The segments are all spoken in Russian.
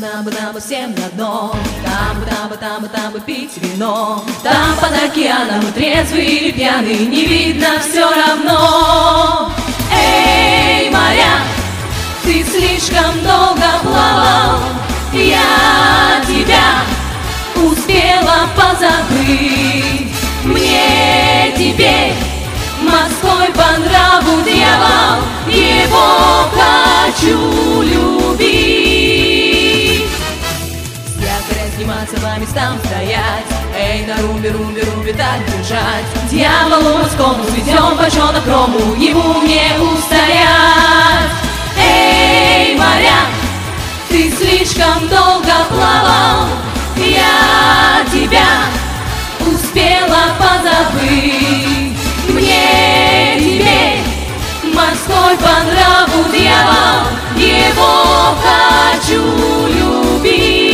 Там бы всем на дно, там бы пить вино. Там под океаном трезвый или пьяный, не видно все равно. Эй, моряк, ты слишком долго плавал, я тебя успела позабыть. Мне теперь морской по нраву дьявол, его хочу любить. С якоря сниматься, по местам стоять, эй, на румбе так держать. Дьяволу морскому сведем бочонок рому, ему не устоять. Эй, моряк, ты слишком долго плавал, я тебя успела позабыть. Мне теперь морской по нраву дьявол, его хочу любить.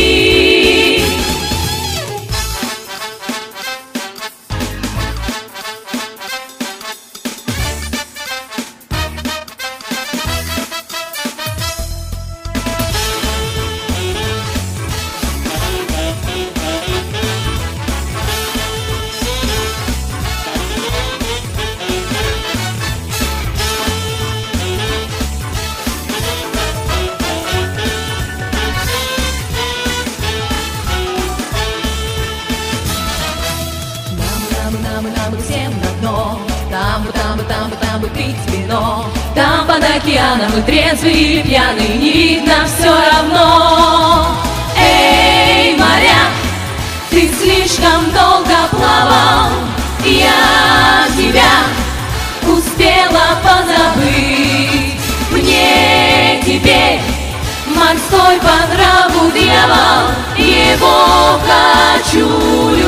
Нам бы всем на дно, там бы пить вино. Там под океаном и трезвый или пьяный, не видно все равно. Эй, моряк, ты слишком долго плавал, я тебя успела позабыть. Мне теперь морской по нраву дьявол, его хочу любить.